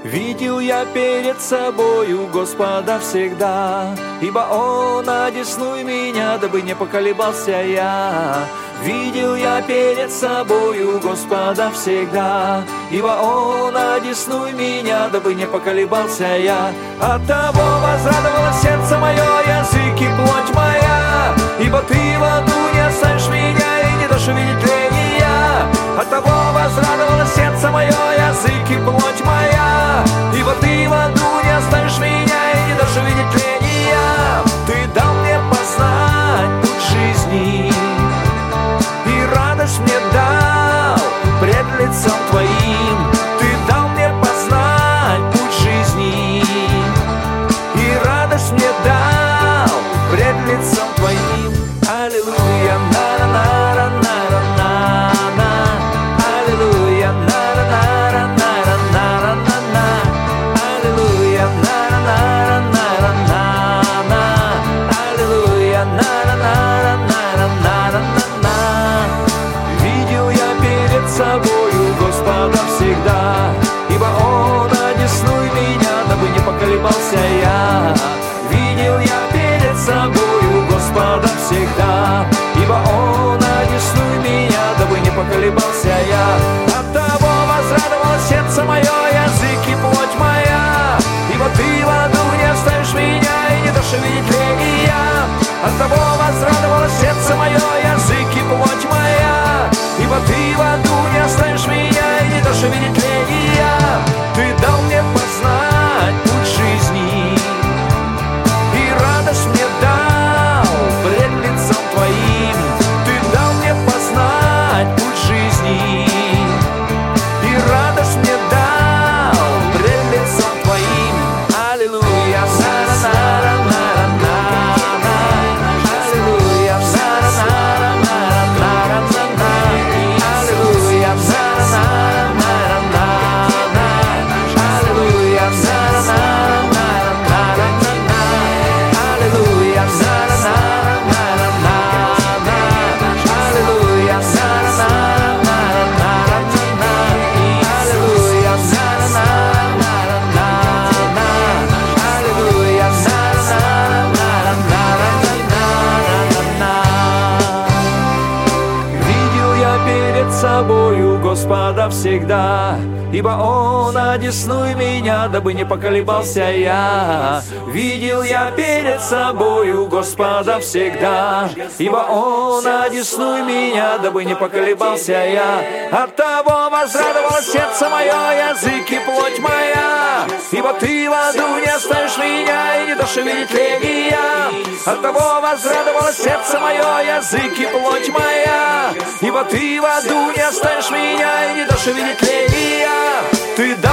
Видел я перед собою Господа всегда, ибо Он одесную меня, дабы не поколебался я. Видел я перед собою Господа всегда, ибо Он одесную меня, дабы не поколебался я. Оттого возрадовалось сердце мое, язык и плоть моя, ибо Ты в аду не оставишь меня и не дашь увидеть тления. Оттого возрадовалось сердце мое, язык и плоть моя, ибо Ты в аду не оставишь меня и не дашь увидеть тления. Ты дал мне познать путь жизни, и радость мне дал пред лицом Твоим. Ты дал мне познать путь жизни, и радость мне дал пред лицом Твоим. Аллилуйя, на-на-на-на-на-на-на. Аллилуйя, на-на-на-на-на-на-на. Аллилуйя, на-на-на-на-на-на-на. Аллилуйя, на-на-на-на-на-на-на. Видел я перед собою Господа всегда, ибо Он одесную меня, дабы не поколебался я. Видел я перед собою Господа всегда, ибо Он одесную меня, дабы не поколебался я. Оттого возрадовалось сердце мое, язык и плоть моя, ибо Ты в аду не оставишь меня и не дашь увидеть тления. Оттого возрадовалось сердце мое, язык и плоть моя, ибо Ты в аду не оставишь меня и не дашь увидеть тления. Ты дал мне познать путь жизни, и радость мне дал пред лицом Твоим. Ты дал мне познать путь жизни, и радость мне дал пред лицом Твоим. Аллилуйя, на-на-на-на-на-на. Аллилуйя, на-на-на-на-на-на-на. Аллилуйя, на-на-на-на-на-на. Аллилуйя, на-на-на-на-на-на. Аллилуйя, на-на-на-на-на-на. Аллилуйя, на-на-на-на-на-на. Аллилуйя, на-на-на-на-на-на. Аллилуйя, на-на-на-на-на-на. Видел я перед собою Господа всегда, ибо Он одесную меня, дабы не поколебался я. Видел я перед собою Господа всегда, ибо Он одесную меня, дабы не поколебался я. Оттого возрадовалось сердце мое, язык и плоть моя, ибо Ты в аду не оставишь меня и не дашь увидеть тления. Оттого возрадовалось сердце мое, язык и плоть моя, ибо Ты в аду не оставишь меня и не дашь увидеть тления. Ты